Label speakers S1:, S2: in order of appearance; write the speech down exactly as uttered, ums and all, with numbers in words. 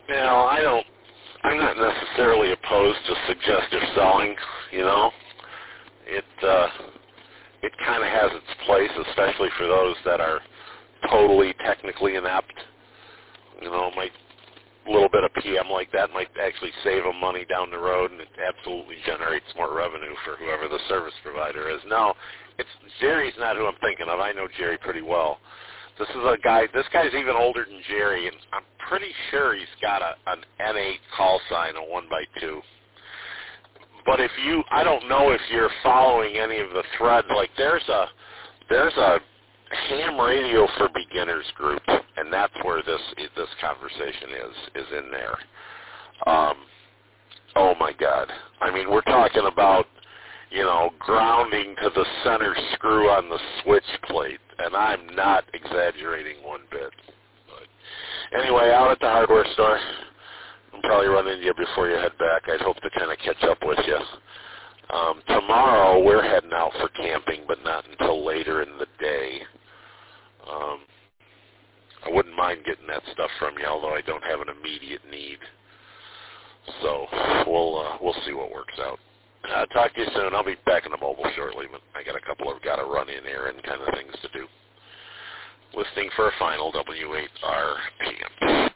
S1: Now, I don't, I'm not necessarily opposed to suggestive selling, you know. It, uh, it kind of has its place, especially for those that are totally technically inept. You know, might, a little bit of P M like that might actually save them money down the road, and it absolutely generates more revenue for whoever the service provider is. No, it's Jerry's not who I'm thinking of. I know Jerry pretty well. This is a guy, this guy's even older than Jerry, and I'm pretty sure he's got a, an N eight call sign, a one by two. But if you, I don't know if you're following any of the threads, like there's a, there's a ham radio for beginners group, and that's where this this conversation is, is in there. Um, oh my God. I mean, we're talking about, you know, grounding to the center screw on the switch plate, and I'm not exaggerating one bit. But anyway, out at the hardware store, I'll probably run into you before you head back. I'd hope to kind of catch up with you. Um, tomorrow, we're heading out for camping, but not until later in the day. Um, I wouldn't mind getting that stuff from you, although I don't have an immediate need. So we'll uh, we'll see what works out. Uh, talk to you soon. I'll be back in the mobile shortly, but I got a couple of got to run in here and kind of things to do. Listening for a final W eight R P M.